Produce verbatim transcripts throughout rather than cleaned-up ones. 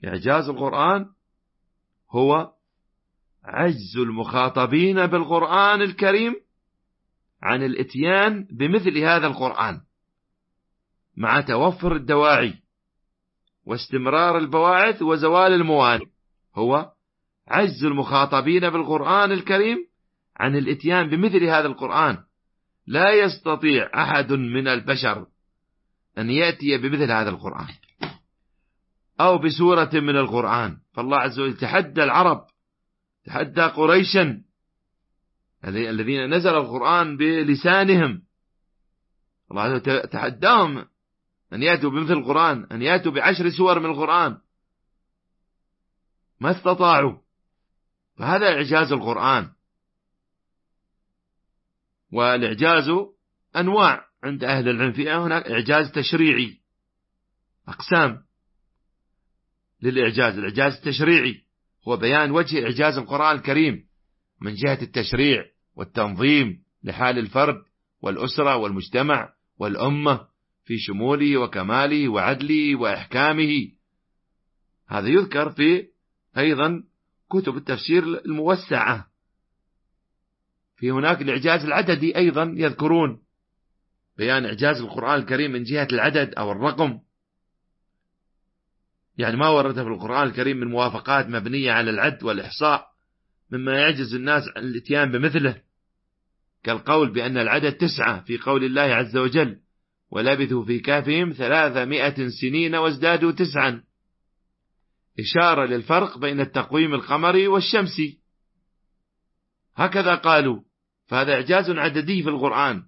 إعجاز القرآن هو عجز المخاطبين بالقرآن الكريم عن الإتيان بمثل هذا القرآن مع توفر الدواعي واستمرار البواعث وزوال الموانع. هو عجز المخاطبين بالقرآن الكريم عن الإتيان بمثل هذا القرآن. لا يستطيع أحد من البشر أن يأتي بمثل هذا القرآن أو بسورة من القرآن. فالله عز وجل تحدى العرب، تحدى قريشا الذين نزل القرآن بلسانهم، الله تحداهم أن يأتوا بمثل القرآن، أن يأتوا بعشر سور من القرآن، ما استطاعوا. فهذا إعجاز القرآن. والإعجاز أنواع عند أهل العلم. في هناك إعجاز تشريعي، أقسام للإعجاز. الإعجاز التشريعي هو بيان وجه إعجاز القرآن الكريم من جهة التشريع والتنظيم لحال الفرد والأسرة والمجتمع والأمة في شموله وكماله وعدله وإحكامه. هذا يذكر في أيضا كتب التفسير الموسعة. في هناك الإعجاز العددي أيضا، يذكرون بيان إعجاز القرآن الكريم من جهة العدد أو الرقم، يعني ما ورد في القرآن الكريم من موافقات مبنية على العد والإحصاء مما يعجز الناس عن الاتيان بمثله، كالقول بأن العدد تسعة في قول الله عز وجل ولبثوا في كهفهم ثلاثمائة سنين وازدادوا تسعا، إشارة للفرق بين التقويم القمري والشمسي. هكذا قالوا. فهذا إعجاز عددي في القرآن.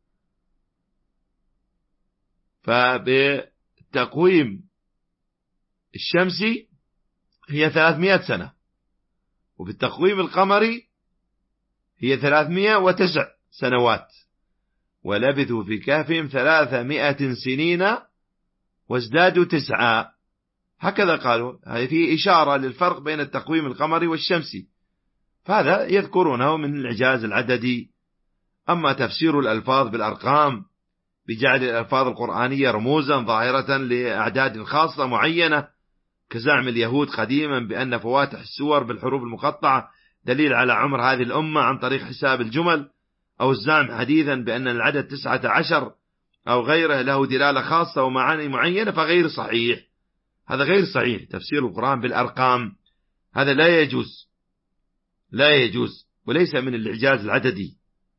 فبالتقويم الشمسي هي ثلاثمائة سنة، وبالتقويم القمري هي ثلاثمائة وتسع سنوات. ولبثوا في كهفهم ثلاثمائة سنين وازدادوا تسعا، هكذا قالوا. هذه فيه إشارة للفرق بين التقويم القمري والشمسي، فهذا يذكرونه من الإعجاز العددي. أما تفسير الألفاظ بالأرقام بجعل الألفاظ القرآنية رموزا ظاهرة لأعداد خاصة معينة، كزعم اليهود قديما بأن فواتح السور بالحروف المقطعة دليل على عمر هذه الأمة عن طريق حساب الجمل، أو الزعم حديثا بأن العدد تسعة عشر أو غيره له دلالة خاصة ومعاني معينة، فغير صحيح. هذا غير صحيح. تفسير القرآن بالأرقام هذا لا يجوز، لا يجوز، وليس من الإعجاز العددي.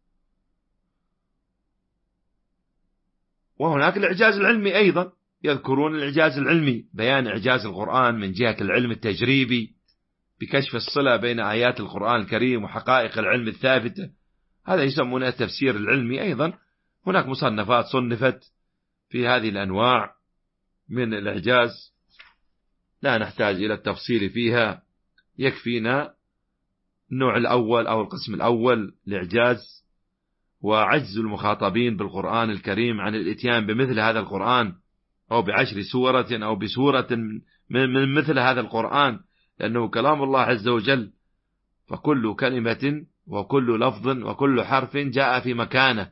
وهناك الإعجاز العلمي أيضا، يذكرون الإعجاز العلمي بيان إعجاز القرآن من جهة العلم التجريبي بكشف الصلة بين آيات القرآن الكريم وحقائق العلم الثابتة. هذا يسمونه التفسير العلمي أيضا. هناك مصنفات صنفت في هذه الأنواع من الإعجاز، لا نحتاج إلى التفصيل فيها، يكفينا النوع الأول أو القسم الأول الإعجاز، وعجز المخاطبين بالقرآن الكريم عن الإتيان بمثل هذا القرآن أو بعشر سورة أو بسورة من مثل هذا القرآن، لأنه كلام الله عز وجل، فكل كلمة وكل لفظ وكل حرف جاء في مكانه،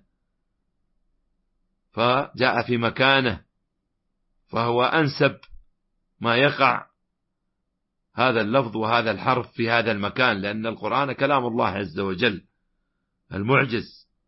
فجاء في مكانه فهو أنسب ما يقع هذا اللفظ وهذا الحرف في هذا المكان، لأن القرآن كلام الله عز وجل المعجز